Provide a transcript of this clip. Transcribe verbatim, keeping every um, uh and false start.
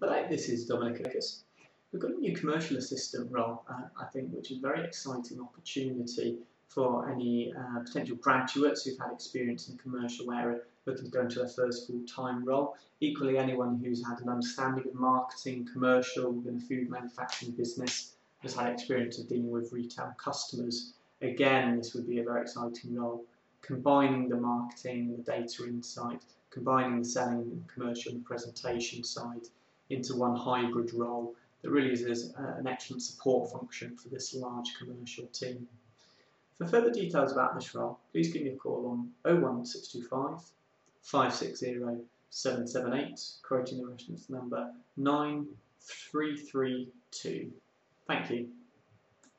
Hello, this is Dominic Lucas. We've got a new commercial assistant role, uh, I think, which is a very exciting opportunity for any uh, potential graduates who've had experience in the commercial area looking to go into their first full-time role. Equally, anyone who's had an understanding of marketing, commercial, within a food manufacturing business, has had experience of dealing with retail customers. Again, this would be a very exciting role, combining the marketing, the data insight, combining the selling and commercial and presentation side into one hybrid role that really is uh, an excellent support function for this large commercial team. For further details about this role, please give me a call on oh one six two five, five six zero, seven seven eight, quoting the reference number nine three three two. Thank you.